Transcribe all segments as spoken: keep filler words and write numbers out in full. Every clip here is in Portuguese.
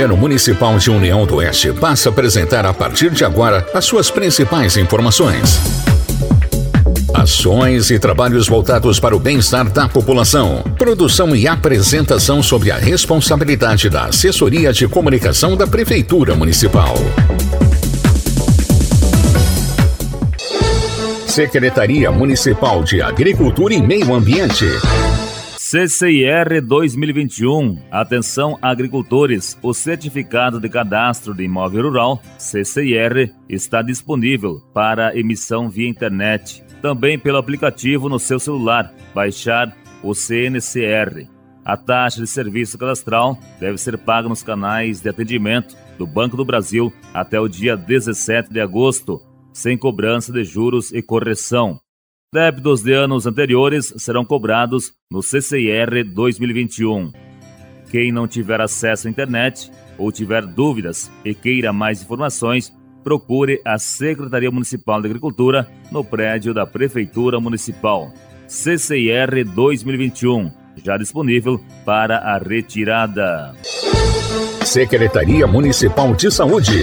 Governo Municipal de União do Oeste passa a apresentar a partir de agora as suas principais informações. Ações e trabalhos voltados para o bem-estar da população. Produção e apresentação sob a responsabilidade da Assessoria de Comunicação da Prefeitura Municipal. Secretaria Municipal de Agricultura e Meio Ambiente. C C I R dois mil e vinte e um. Atenção agricultores, o Certificado de Cadastro de Imóvel Rural, C C I R, está disponível para emissão via internet, também pelo aplicativo no seu celular, baixar o C N C R. A taxa de serviço cadastral deve ser paga nos canais de atendimento do Banco do Brasil até o dia dezessete de agosto, sem cobrança de juros e correção. Débitos de anos anteriores serão cobrados no C C I R dois mil e vinte e um. Quem não tiver acesso à internet ou tiver dúvidas e queira mais informações, procure a Secretaria Municipal de Agricultura no prédio da Prefeitura Municipal. C C I R dois mil e vinte e um, já disponível para a retirada. Secretaria Municipal de Saúde.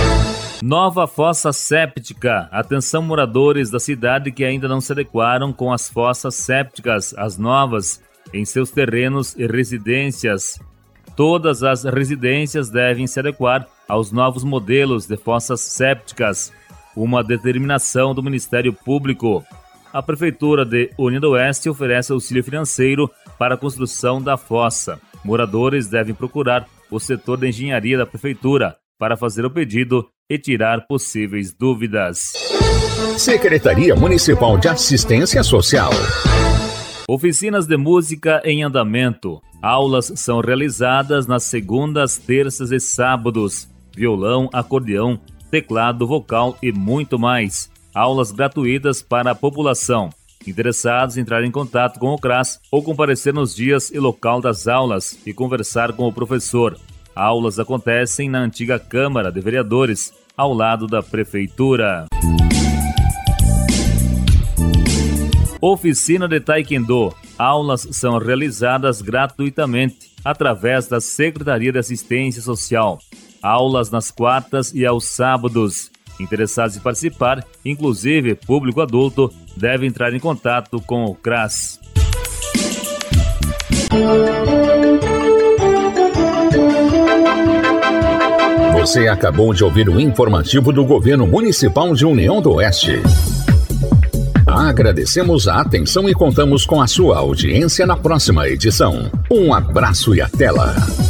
Nova fossa séptica. Atenção moradores da cidade que ainda não se adequaram com as fossas sépticas, as novas, em seus terrenos e residências. Todas as residências devem se adequar aos novos modelos de fossas sépticas, uma determinação do Ministério Público. A Prefeitura de União do Oeste oferece auxílio financeiro para a construção da fossa. Moradores devem procurar o setor de engenharia da Prefeitura para fazer o pedido e tirar possíveis dúvidas. Secretaria Municipal de Assistência Social. Oficinas de música em andamento. Aulas são realizadas nas segundas, terças e sábados. Violão, acordeão, teclado, vocal e muito mais. Aulas gratuitas para a população. Interessados em entrar em contato com o CRAS ou comparecer nos dias e local das aulas e conversar com o professor. Aulas acontecem na antiga Câmara de Vereadores, ao lado da Prefeitura. Oficina de Taekwondo. Aulas são realizadas gratuitamente através da Secretaria de Assistência Social. Aulas nas quartas e aos sábados. Interessados em participar, inclusive público adulto, deve entrar em contato com o CRAS. Você acabou de ouvir o informativo do Governo Municipal de União do Oeste. Agradecemos a atenção e contamos com a sua audiência na próxima edição. Um abraço e até lá!